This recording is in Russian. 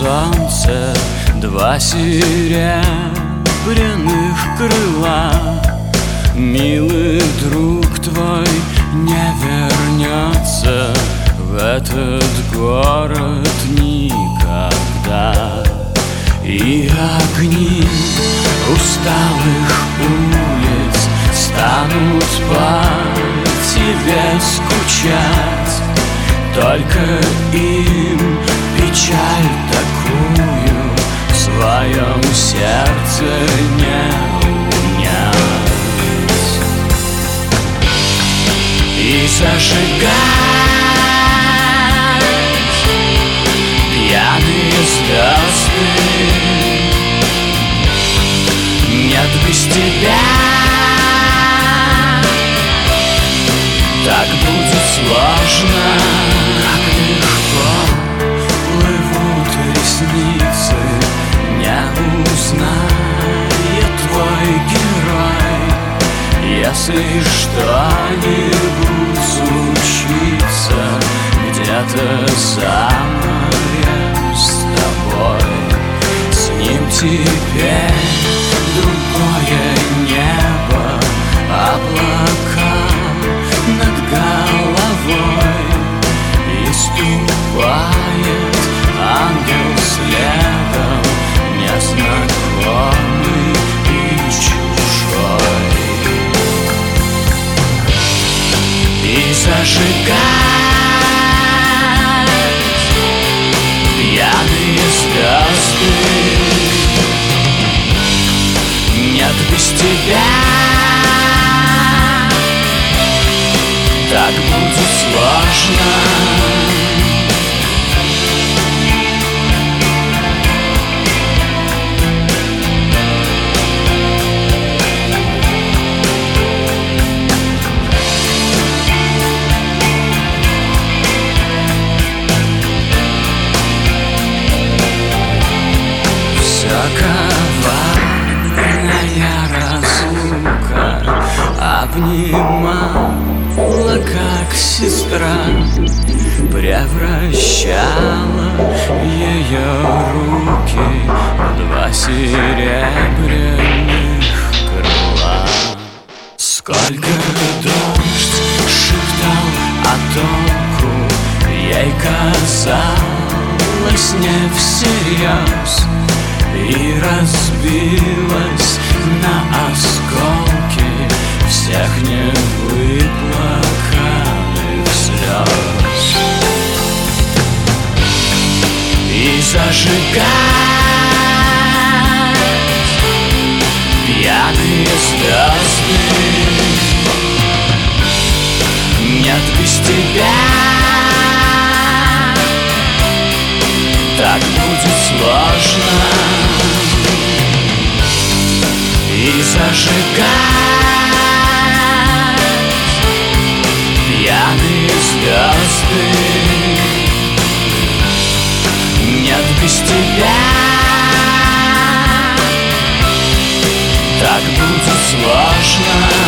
солнце два серебряных крыла. Милый друг твой не вернется в этот город никогда. И огни усталых улиц станут по тебе скучать. Только им печаль такую в своем сердце не унять. И зажигать пьяные звезды нет без тебя. Так будет сложно, как легко плывут ресницы. Не узнает твой герой, если что-нибудь случится где-то за морем с тобой. С ним теперь другое небо, облака над головой, и ступает ангел следом, незнакомый и чужой. И зажигать пьяные звезды нет без тебя. Так будет сложно. Все коварная разлука обнимала, как сестра, превращала ее руки в два серебряных крыла. Сколько дождь шептал, а толку ей казалось не всерьез, и разбилась на осколки всех невыплаканных слез. И зажигать пьяные звезды нет без тебя. Так будет сложно. И зажигать пьяные звезды нет без тебя. Так будет сложно.